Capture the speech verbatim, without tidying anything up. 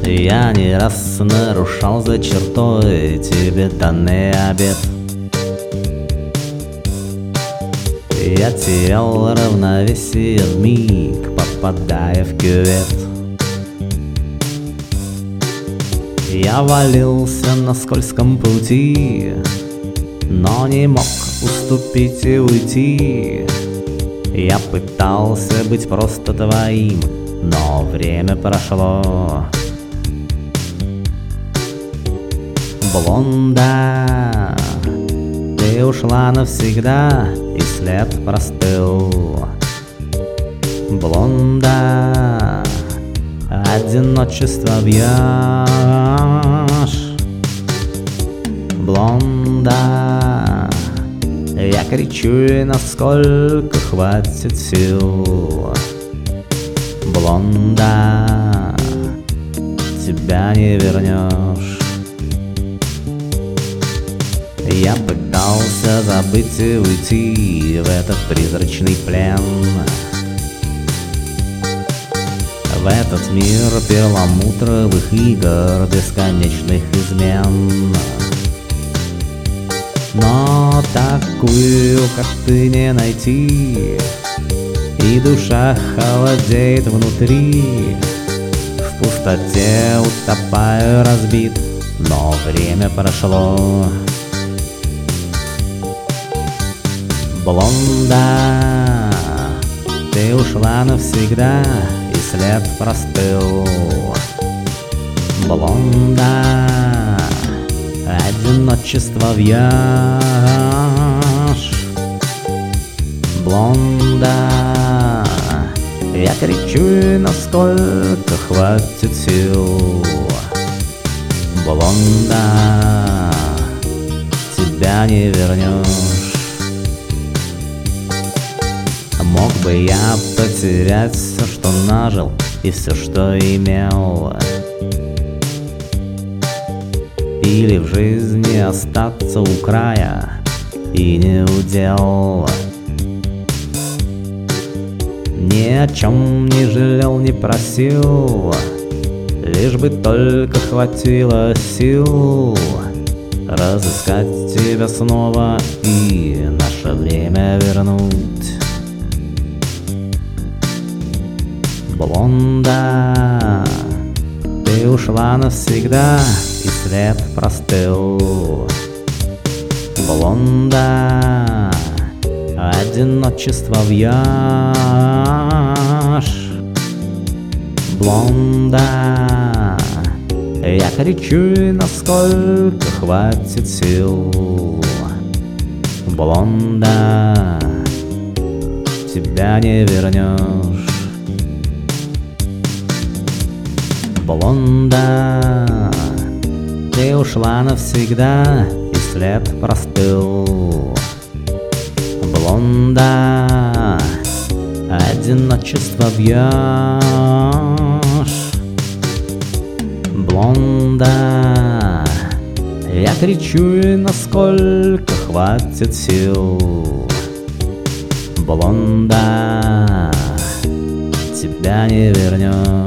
Я не раз нарушал за чертой тебе данный обет. Я терял равновесие вмиг, попадая в кювет. Я валился на скользком пути, но не мог уступить и уйти. Я пытался быть просто твоим, но время прошло. Блонда, ты ушла навсегда, и след простыл. Блонда, одиночество бьешь. Блонда, я кричу, и насколько хватит сил. Блонда, тебя не вернешь. Я пытался забыть и уйти в этот призрачный плен, в этот мир перламутровых игр, бесконечных измен. Но такую, как ты, не найти, и душа холодеет внутри. В пустоте утопаю разбит, но время прошло. Блонда, ты ушла навсегда, и след простыл. Блонда, одиночество вьешь. Блонда, я кричу, насколько хватит сил. Блонда, тебя не вернешь. Мог бы я потерять все, что нажил, и все, что имел, или в жизни остаться у края, и не удел. Ни о чем не жалел, не просил, лишь бы только хватило сил разыскать тебя снова и наше время вернуть. Блонда, ты ушла навсегда, и след простыл. Блонда, одиночество вьешь. Блонда, я кричу, и насколько хватит сил. Блонда, тебя не вернешь. Блонда, ты ушла навсегда, и след простыл. Блонда, одиночество вьешь. Блонда, я кричу, и насколько хватит сил. Блонда, тебя не вернешь.